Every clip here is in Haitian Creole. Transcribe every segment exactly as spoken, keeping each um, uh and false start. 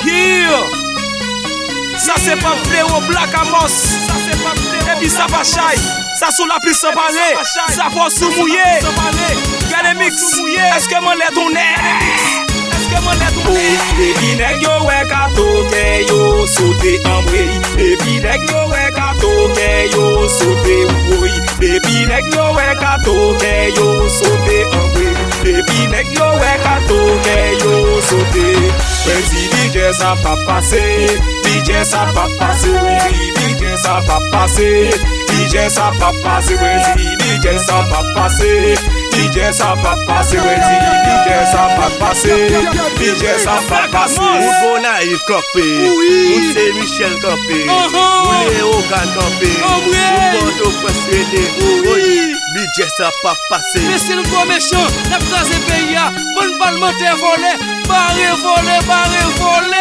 Yeah. Ça c'est pas Fléau Black Amos. Ça c'est pas Fléau. Et puis ça va chaille. Ça sous la piste parler. Ça va sous mouiller. Gardez mix. Est-ce que mon lait ton nez? Baby nèg yo wè kato ke yo sote amwe. Baby nèg yo wè kato ke yo sote woy. Baby nèg yo wè kato ke yo sote amwe. Baby nèg yo wè kato ke yo sote. When si D J ça pa passe, D J ça pa passe, D J ça pa passe, D J ça pa passe, when si D J ça pa passe, D J ça pa passe, when si D J ça pa passe, D J ça pa passe. Moun bon naïf campé, moun c'est Michel campé, moun Léo Gan campé, moun Bordeaux Pressédé, oui, D J ça pa passe. Mais c'est le gros méchant, n'a pas de pays, bon parlementaire volé, barré volé, barré volé.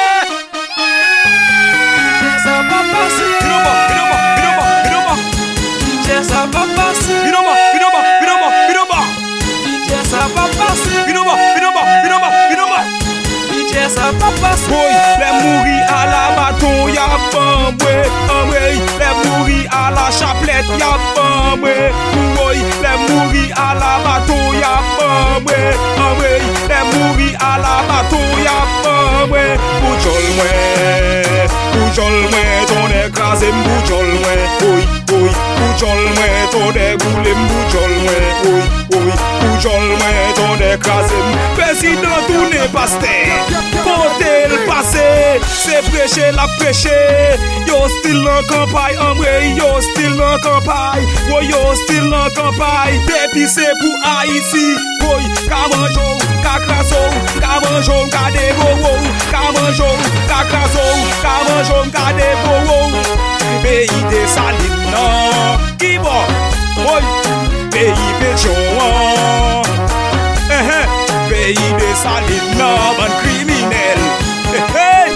Ça va passer. Binoma, binoma, binoma, binoma. D J ça va passer. Binoma, binoma, binoma, binoma. D J ça va passer. Binoma, binoma, binoma, binoma. D J ça va passer. Boy, les mourir à la bâton, y'a pas moué, amoué. Les mourir à la chaplette, y'a pas moué. Boy, les mourir à la bâton, y'a pas moué, amoué. Les mourir à la bâton, y'a pas moué. Boujol moué, boujol moué, ton écrasé m'boujol moué. Oui, oui, boujol moué, ton déboulé m'boujol moué. Oui, oui, boujol moué, ton écrasé m'boujol. Président tourné pasteur, côté le passé, c'est prêcher la prêcher. Yo still en campagne, amoué, yo still en campagne. Oh, yo still en campagne. Depuis c'est pour Haïti, oui, Kamanjo, Kakraso, Kamanjo, Kadebo, Kamanjo, Kakraso, Kamanjo, Kadebo. Pays des salines, non, qui bon, oui, pays pétion, eh eh, pays des salines, non, bon criminel, eh eh.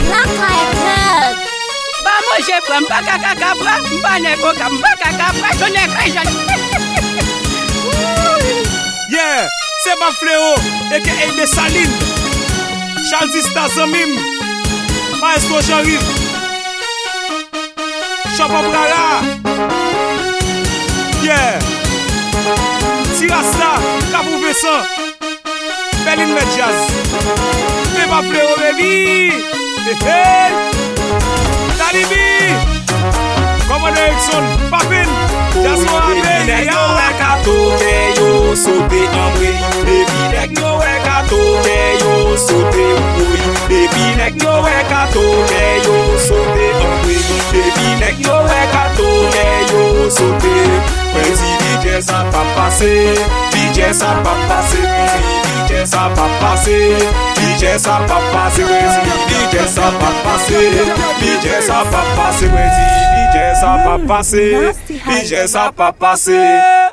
Bah moi j'ai pris un bac à cacabra, un bac à cacabra, je n'ai pas Yeah, c'est ma Fléau, et que est des salines. Charles Dista Zamim, Maestro Jean-Rive, Chapa Brala. Yeah, Tirasta, Capou Vincent, Berlin Medjaz. C'est ma Fléau, baby. Hey, hey. Talibi, Commodore Erickson, Papin, Jasmine, Baby nèg yo wè kato ke yo sote amwe. Baby nèg yo wè kato ke yo sote woy. Baby nèg yo wè kato ke yo sote amwe. Baby nèg yo wè kato ke yo sote. When si D J ça pa passe, D J ça pa passe, D J ça pa passe, D J ça pa passe, when si D J ça pa passe, D J ça pa passe, when si D J ça pa passe, D J ça pa passe.